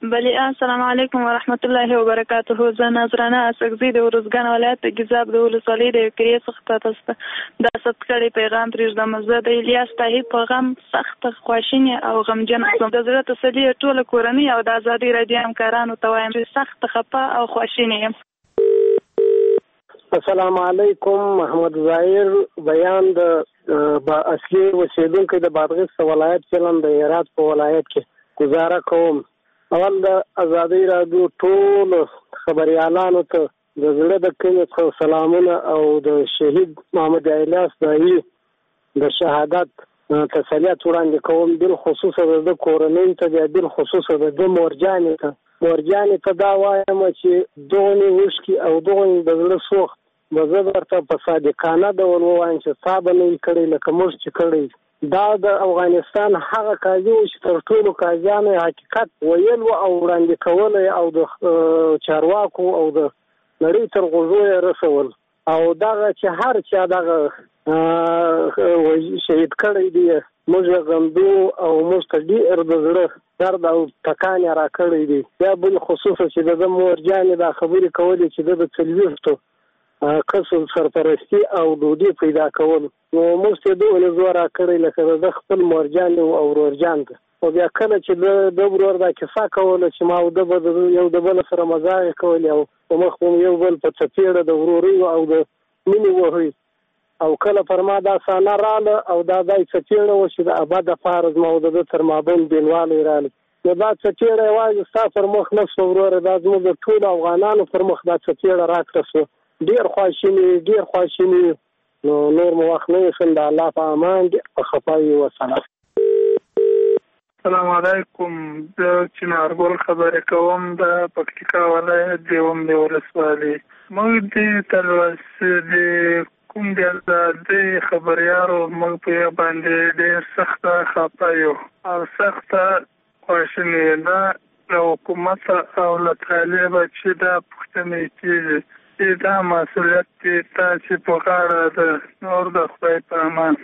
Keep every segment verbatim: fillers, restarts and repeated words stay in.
بله السلام علیکم و رحمت الله و برکاته. زه نظرانه اسکزي د ورزګان ولایت د ګیزاب د ولسوالۍ د کریې څخه تاسو ته د ست کړي پیغام پرېږدم. زه د الیاس طاهر پیغام سخت خواشینی او غمجن یم. د زړه تسلي ټول کورنۍ او د ازادي رادیو همکارانو ته وایم چې سخت خفه او خواشینی یم. السلام علیکم. محمد ظاهر بیان د اصلي اوسیدونکو د بادغیس ولایت چلن د هرات په ولایت کې گزاره کوم. اول د ازادي رادیو ټول خبريالانو ته د زړه د کومې سلامونه او د شهید محمد الیاس دایي د شهادت تسلیت وړاندې کوم. بل خصوصا د کورنۍ ته بل خصوصا د مورجانې ته مورجانې ته دا وایم چې دغه وشکي او دغه د زړه سوخت به زه درته په صادقانه ډول ووایم چې تا به نه وي کړی لکه موږ چې کړی. دا د افغانستان هغه قاضي و چې تر ټولو قاضیانو حقیقت ویل و او وړاندې کول او د چارواکو او د نړۍ تر غوږو یې رسول. او دغه چې هر چا دغه شهید کړی دی موږ غمدو او موږ ته ډېر د زړه درد او ټکان یې را کړی دی. بیا بل خصوصا چې د ده مورجانې دا خبرې کولې چې د د څلوېښتو قسم سرپرستی او ډوډۍ پیدا کول. نو موږ ته دومره زور را کړی لکه د خپل مورجان او ورورجان ته. او بیا کله چې د ورور دا کیسه کوله چې ما او د به یو د بل سره مزاحمې کولې او په مخ به یو بل په څپېړه د ورورۍ او د مینې وهئ. او کله پر ما دا سانه راله او دا دای څپېړه وه چې د ابده فارز ما او د ده تر مابین بېلوالی رالی. نو دا څپېړه یوازې ستا پر مخ نه شوه وروره، دا زموږ د ټولو افغانانو پر مخ دا څپېړه راکړه شوه. ډېر خواشیني ډېر خواشیني. نو نور مو وخت نه ویسم. د الله په امان ډېر په خفایي وسلام. السلام علیکم. زه چنارګل خبرې کوم د پکتیکا ولایت دیوم د ولسوالۍ. موږ دې تر اوسه د کوم د ازادۍ خبریالو موږ په یې باندې ډېر سخته خفه یو او سخته خواشیني ده له حکومت او له طالبه چې دا پوښتنې کېږي چې دا مسؤلیت دی تاسې په غاړه ده. نور د خدای په امان.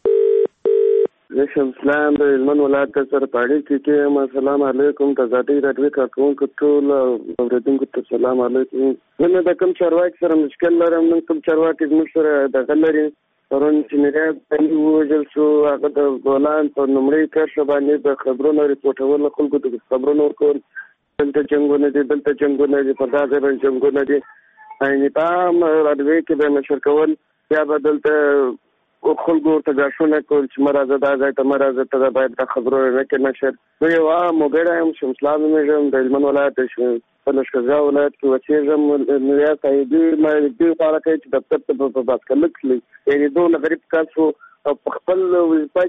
زه شمسلام د هلمند ولایت سره په اړیکه کې یم. السلام علیکم. د ازادۍ راډیو کارکوونکو ټول اورېدونکو ته السلام علیکم. زه نه د کوم چارواکي سره مشکل لرم. نن کوم چارواکي زموږ سره دغه لري. پرون چې میراث بندي ووژل شو هغه د بولان په لومړۍ کرښه باندې د خبرونو ریپورټول خلکو ته خبرونه ورکول. دلته جنګونه دي دلته جنګونه دي په دا ځای باندې جنګونه دي. یعنې په عام راډیوي کې به نشر کول بیا به دلته خلکو ورته ګاښونه کول چې مه راځه دا ځای ته مه راځه ته باید دا خبرونه نه کړې نشر. زه یو عام وګړی یم. شمسلا نومېږم. د هلمند ولایت په لښکرګاه ولایت کې اوسېږم. ریاض صاحبي ما دې غواړه کوي چې دفتر ته په باسکلک تللی. یعنې دونه غریب کس و او په خپل وظیفه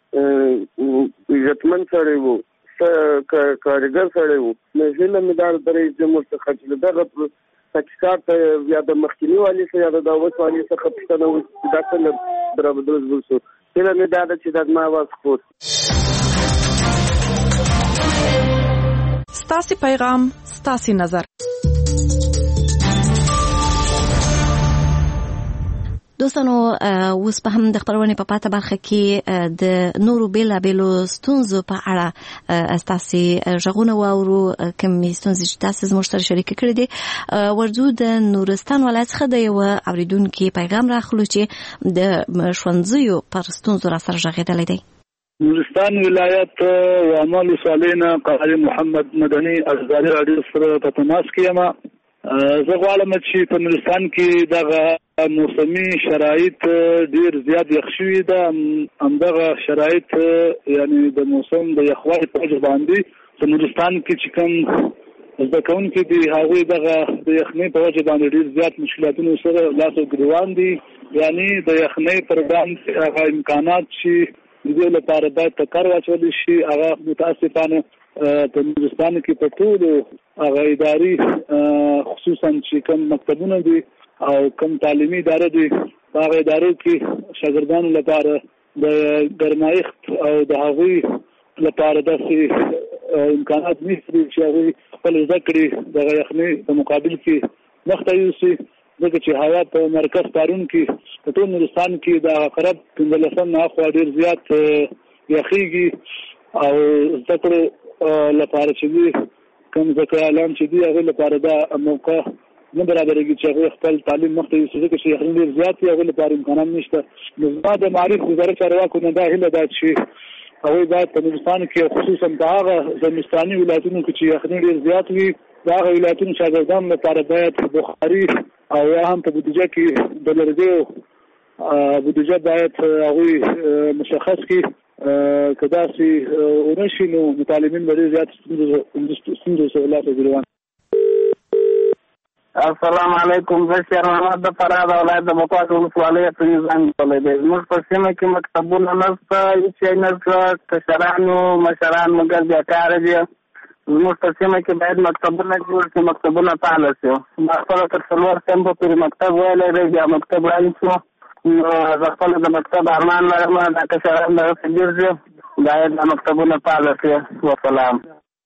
کې عزتمند سړی و کارګر سړی و. نو هیله مې دا د رئیس جمهور څخه چې له دغه تحقیقات ته یا د مخکیني والي څخه یا د دعوت والي څخه پوښتنه وشي چې دا څنګه برابردوز شو. هیله مې دا ده چې دا زما اواز خپور. ستاسې پیغام ستاسې نظر. دوستانو اوس په هم د خبرونې په پاته برخه کې د نورو بیلابیلو ستونزو په اړه ستاسې غږونه واورو. کومې ستونزې چې تاسو زموږ سره شریک کړي دي. ورځو د نورستان ولایت څخه د یو اوریدونکي پیغام راخلو چې د ښوونځیو پر ستونزو را سره غږېدلی دی. نورستان ولایت واما ولسوالۍ نه قاری محمد مدني ازادي راډیو سره په تماس کې یم. زه غواړم چې په نورستان کې دغه موسمي شرایط ډیر زیات یخ شوي ده. همدغه شرایط یعنی د موسم د یخوالي په وجه باندې په نورستان کې چې کوم زده کوونکي دي هغوی دغه د یخنۍ په وجه باندې ډیر زیات مشکلاتونو سره لاس او ګریوان دي. یعنی د یخنۍ پر وړاندې هغه امکانات چې د دې لپاره باید په کار واچولی شي هغه متاسفانه په نورستان کې په ټولو هغه اداري خصوصا چې کوم مکتبونه دي او کوم تعلیمي اداره دي په هغه ادارو کې شاګردانو لپاره د ګرمایښت او د هغوی لپاره داسې امکانات نشته چې هغوی خپل زده کړې دغه یخنۍ په مقابل کې مخته یوسي. ځکه چې هوا په مرکز پارون کې په ټول نورستان کې د عقرب پنځلسم نه اخوا ډېر زیات یخېږي او زده کړو لپاره چې کوم زکایان چې دی هغه لپاره دا موقع نه برابرېږي چې هغه خپل تعلیم مخته یوسي ځکه چې یخني ډېر زیات دی، هغه لپاره امکانات نشته. نو زما د معارف وزارت چارواکو نه دا هیله ده چې هغوی باید په نورستان کې خصوصا په هغه زمستاني ولایتونو کې چې یخني ډېر زیات وي د هغه ولایتونو شاګردانو لپاره باید بخاري او یا هم په بودیجه کې د لرګیو بودیجه باید هغوی مشخص کړي. که داسې ونه شي نو متعلمین به ډېر زیات ستونزو سره لاس وګرځوي. السلام علیکم. زه شیر محمد د فراه د ولایت د بکواس ولسوالۍ پریزان کولی دی. زموږ په سیمه کې مکتبونه نشته، هېڅ شی نشته، کشرانو مشران مګر بیکاره دي. زموږ په سیمه کې باید مکتبونه جوړ شي، مکتبونه فعاله شي. ما خپله تر څلور کمپه پورې مکتب ویلی دی، بیا مکتب رایل شو. نو زه خپله د مکتب ارمان لرم، دا کشران دغسې ډېر دي، باید دا مکتبونه فعاله شي. وسلام.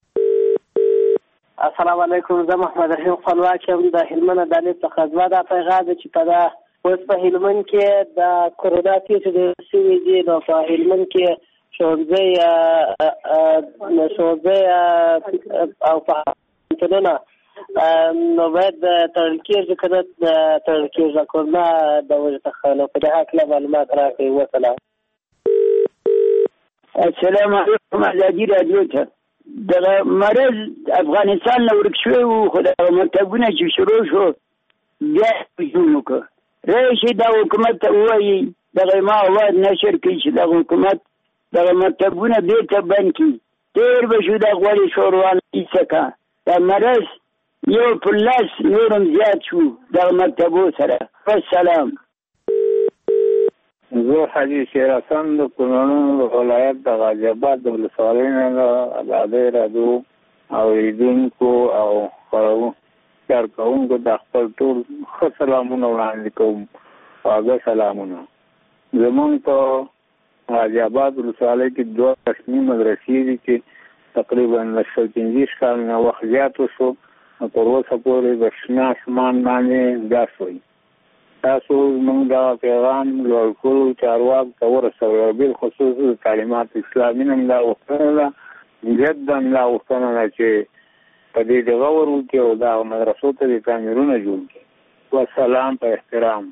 السلام علیکم. زه محمد رحیم خپلواک یم د هلمند عدالت څخه. زما دا پیغام دی چې په دا اوس په هلمند کې د کرونا کیسې ډېر شوي دي، نو په هلمند کې ښوونځی ښوونځی او پوهنتونونه نو باید تړل کېږي که نه تړل کېږي کرونا د وجې څخه. نو په دې هکله معلومات راکړئ. وسلام. السلام علیکم. ازادي راډیو ته دغه مرض افغانستان نه ورک شوی و، خو دغه مکتبونه چې شروع شو بیا هجوم وکړه. راشي دا حکومت ته ووایي دغه ما اواز نشر کړي چې دغه حکومت دغه مکتبونه بېرته بند کړي. تېر به شو د غوړې شوروا کیسه کا دا مرض یو پر لاس نورم زیات شو دغه مکتبو سره. والسلام. زه حاجي شیر حسن د کونړ ولایت د غازي آباد د ولسوالۍ نه د ازادۍ راډیو اورېدونکو او کارکوونکو د خپل ټول ښه سلامونه وړاندې کوم. خواږه سلامونه. زمونږ په غازي آباد ولسوالۍ کې دوه رسمي مدرسې دي چې تقریبا له شل پنځه کال نه وخت زیات وشو، تر اوسه پورې د شنه اسمان باندې درس وایي. تاسو زموږ دا پیغام لوړ کړو چارواکو ته ورسوئ، بالخصوص د تعلیمات اسلامي نه دا غوښتنه ده، جدا دا غوښتنه ده چې په دې دغه ور وکړي او دا مدرسو ته د تعمیرونه جوړ کړي. والسلام. په احترام.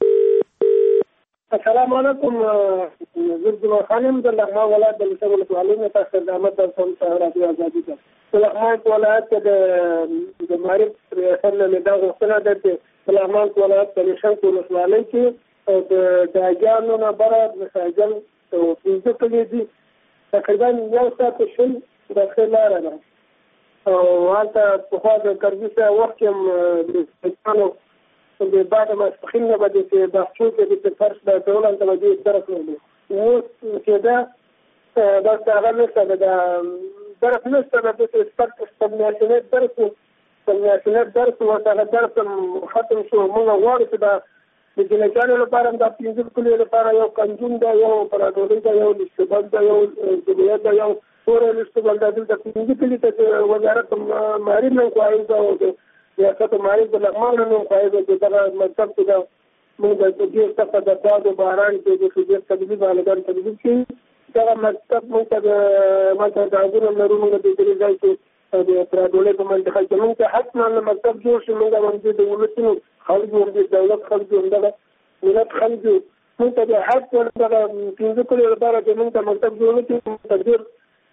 السلام علیکم. زه جمعه خان یم د لغمان ولایت د لسه ولسوالۍ نه تاسو خدمت درکوم. راډیو ازادي ته د لغمان ولایت کې د معارف ریاست نه مې دا غوښتنه ده چې د لغمان ولایت د نشنګ ولسوالۍ کې او د ډاګیانو نه بره مساجل او پنځه کلي دي، تقریبا یو ساعت شل دقیقې لاره ده او هلته پخوا د کرزي صاحب وخت کې هم د سیکانو د بعد ماسپښین نه به داسې باغچو کې د فرش د ډول هلته به دې درس نه وي. اوس چې ده داسې هغه نشته، د درس نشته، د داسې سپک میاشتنی درس و میاشتنی درس و هغه درس ختم شو. موږ غواړو چې دا د جنګیانو لپاره هم دا پنځه کلیو لپاره یو کنجون ده، یو پراډولۍ ده، یو لشتبل ده، یو جبهه ده، یو توره لشتبل ده. دلته پنځه کلي ته وزارت معارف نه انکوایري ده او د ریاست معارف د لغمان نه انکوایري ده چې دغه مکتب کې ده موږ د ډېر سخته د باد و باران کې د ډېر تدبیر عالمان تدبیر کړي. دغه مکتب موږ ته د ماته د عادونه لرو. موږ د دې ځای کې د پراډولۍ په منطقه کې موږ ته حتما مکتب جوړ شي. موږ هم د ولسونو خلکو هم د دولت خلکو هم دغه ملت خلکو موږ ته د حق دغه پنځه کلو لپاره چې موږ ته مکتب جوړ کړي ډېر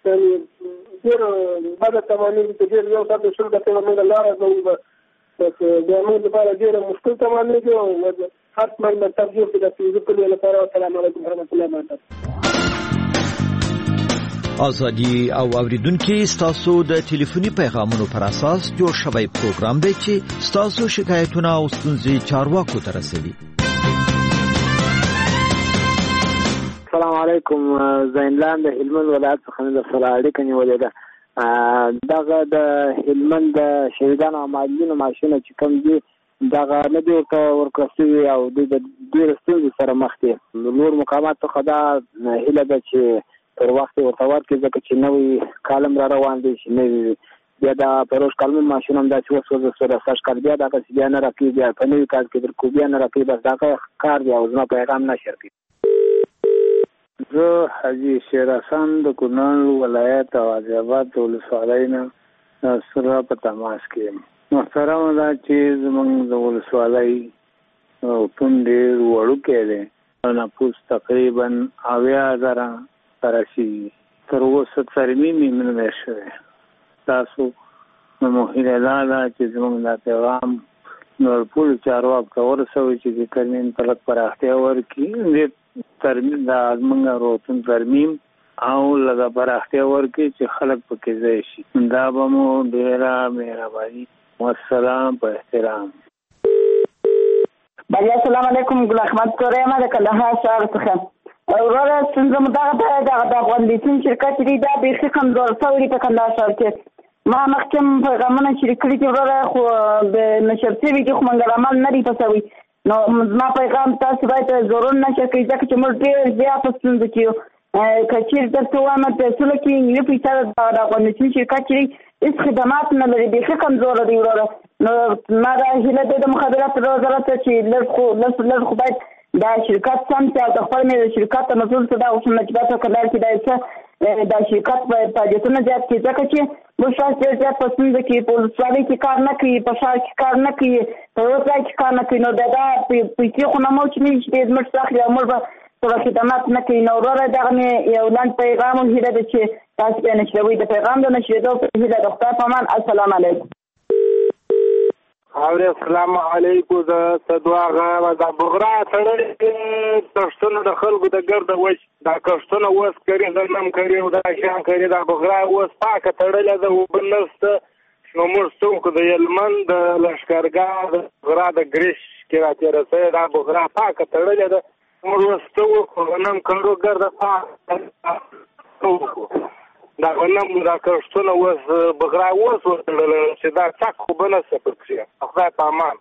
ډېر بده تمامېږي چې ډېر یو ساعت شل دقیقې موږ لاره ځو، بس بیا موږ لپاره ډېره مشکل تمامېږي او حتما مکتب جوړ کړي د پنځه کلو لپاره. السلام علیکم ورحمة الله وبرکاته. ازادي او اوریدونکو ستاسو د ټلیفوني پیغامونو پر اساس جوړ شوی پروګرام دی چې ستاسو شکایتونه او ستونزې چارواکو ته رسوي. السلام علیکم. زینلان د هلمند ولایت څخه د سره اړیکه نیولې ده. دغه د هلمند د شهیدانو او معلولینو معاشونه چې کوم دي دغه نه دي ورته ورکړل شوي او دوی د ډېرو ستونزو سره مخ دي. نور مقامات څخه دا هیله ده چې پر وخت ورته ورکړي ځکه چې نوی کالم را روان دی چې نوي بیا د پروژ کالم ماشین هم داسې وسوځه سره سږ کال بیا دغسې بیا نه راکوي، بیا په نوي کال کې درکو بیا نه راکوي. بس دغه کار دی او زما پیغام نشر کړي. زه حاجي شیر حسن د کونړ ولایت غازي آباد ولسوالۍ نه سره په تماس کې. محترم دا چې زمونږ د ولسوالۍ کوم ډېر وړوکی دی، نفوس تقریبا اویا زره ته رسېږي. تر اوسه ترمیم یې نه دی شوی. تاسو نو هیله دا ده چې زمونږ دا پیغام نور ټولو چارواکو ته ورسوئ چې د ترمیم ته لږ پراختیا ورکړي. د ترمیم دا زمونږ روغتون ترمیم او لږه پراختیا ورکړي چې خلک پکې ځای شي. دا به مو ډېره مهرباني. والسلام په احترام. بله السلام علیکم. ګل احمد کوری یم د کندهار ښار څخه. وروره ستونزه مو دغه ده دغه د افغان لیتون شرکت دی دا بیخي کمزور شوی دی په کندهار ښار کې. ما مخکې هم پیغامونه شریک کړي دي وروره، خو د نشر شوي دي خو منګل عمل نه دی پسوي. نو زما پیغام تاسو باید ضرور نشر کړئ ځکه چې موږ ډېر زیات په ستونزه کې یو. که چېرې درته ووایم پیسو کې یوه پیسه د افغانستان شرکت چې هېڅ خدمات نه لري، بیخي کمزوره دی وروره. نو ما دا هیله دی د مخابراتو وزارت چې لږ خو لږ لږ خو باید دا شرکت سم چې او د خپل مې د شرکت ته مسؤل څه دا غوښتم چې دا په کندهار کې دا څه دا شرکت په فعالیتونه زیات کړي ځکه چې موږ تاسو ډېر زیات په ستونزه کې په ولسوالۍ کې کار نه کوي، په ښار کې کار نه کوي، په یو ځای کې کار نه کوي. نو دا دا پیسې خو نه مو چې نه چې زموږ څخه اخلي او موږ به څه خدمات نه کوي. نو وروره دغه مې یو لنډ پیغام هم هیله ده چې تاسو بیا نشروئ. د پیغام د نشرېدو په هیله د خدای په امان. السلام علیکم. اورې السلام علیکم. د صدواغه د بغرا تړلې کښتونه د خلکو د ګرده وچ دا کښتونه اوس کري د نم کري او د شان کري دا بغرا اوس پاکه تړلې ده اوبه نشته. نو موږ څوک د هلمند د لښکرګاه د بغرا د ګریش کې راتېره سوې دا بغرا پاکه تړلې ده. موږ اوس څه وکړو نم کړو ګرده پاکه وکړو دا غنم دا کښتونه اوس بغرا اوس وتړل چې دا څک خو به نه څه پکښې. خدای په امان.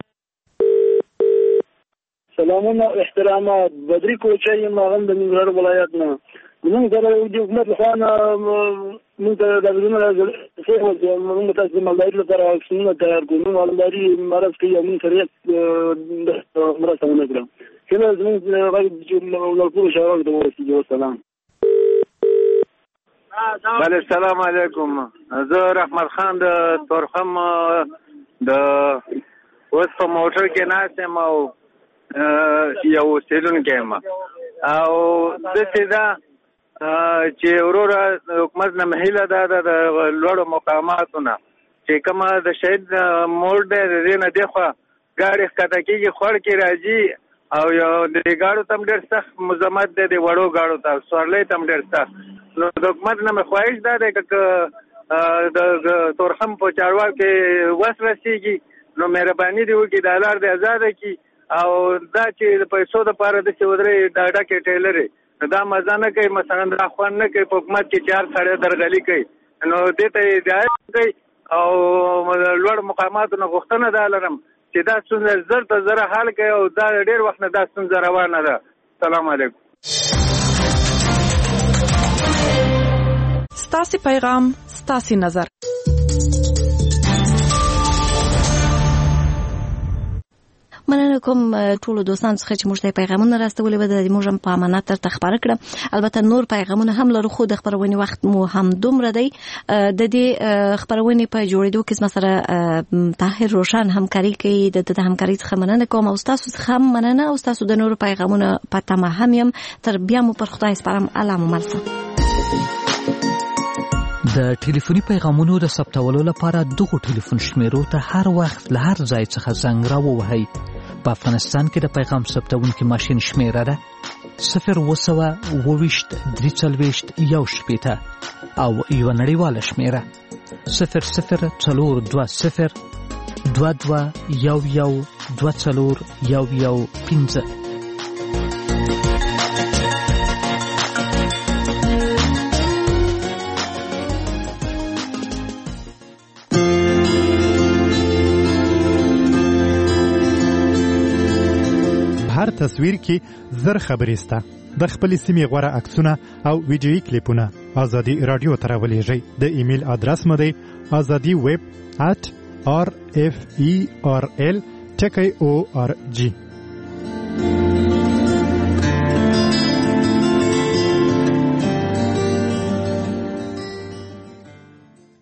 سلامونه احترامات. بدري کوچی یم هغه د ننګرهار ولایت نه. زموږ سره د حکومت لخوا نه موږ ته دا بدلونه راځي موږ تاسو د مالداري لپاره واکسینونه تیار کړو. موږ مالداري مرض کوي او موږ سره هېڅ مرسته ونه کړه. هیله زموږ غږ چې له ټولو چارواکو ته ورسېږي. والسلام. بله السلام علیکم. زه رحمت خان د تورخم د اوس په موټر کې ناست یم او یو اوسېدونکی یم او داسې ده چې وروره حکومت نه هیله ده د لوړو مقاماتو نه چې کومه د شهید موړ دی د دې نه دېخوا ګاډي ښکته کېږي خوړ کې راځي او یو د ګاډو ته هم ډېر سخت مزمت دی د وړو ګاډو ته سورلۍ ته هم ډېر سخت. نو د حکومت نه مې خواهش دا دی که د تورخم په چارواکو کې وس رسېږي نو مهرباني دې وکړي دا لار دې ازاده کړي او دا چې د پیسو دپاره داسې ودرې دا ډکې ټیلرې نو دا مزه نه کوي، مثلا دا خوند نه کوي په حکومت کې چې هر سړی درغلي کوي. نو دې ته یې هدایت کوي او لوړ مقاماتو نه غوښتنه دا لرم چې دا ستونزه زر ته زره حل کوي او دا ډېر وخت نه دا ستونزه روانه ده. سلام علیکم. ستاسې پیغام ستاسې نظر. مننه کوم ټولو دوستانو څخه چې موږ ته پیغامونه راستولي وو د موږ هم په امانت درته خپاره کړه. البته نور پیغامونه هم لرو خو د خپرونې وخت مو هم دومره دی. د دې خپرونې په جوړېدو کې زما سره طاهر روشن همکاري کوي. د د همکارۍ څخه مننه کوم او ستاسو څخه هم مننه او ستاسو د نورو پیغامونه په تمه هم یم. تر بیا مو پر خدای سپارم. الله مو مل شه. د ټلیفوني پیغامونو د ثبتولو لپاره دغه ټلیفون شمیرو ته هر وخت له هر ځای څخه زنګ راووهئ. په افغانستان کې د پیغام ثبتونکي ماشین شمیره ده صفر اووه سوه اووه ویشت درې څلوېښت یو شپېته او یوه نړیواله شمیره صفر صفر څلور دوه صفر دوه دوه یو یو دوه څلور یو یو پنځه. هر تصویر کې زر خبرې سته. د خپلې سیمې غوره عکسونه او ویډیویي کلیپونه ازادي رادیو ته راولېږئ. د ایمیل ادرس مو دی ازادي ویب ات آر اف ای آر ال ټکی او آر جی.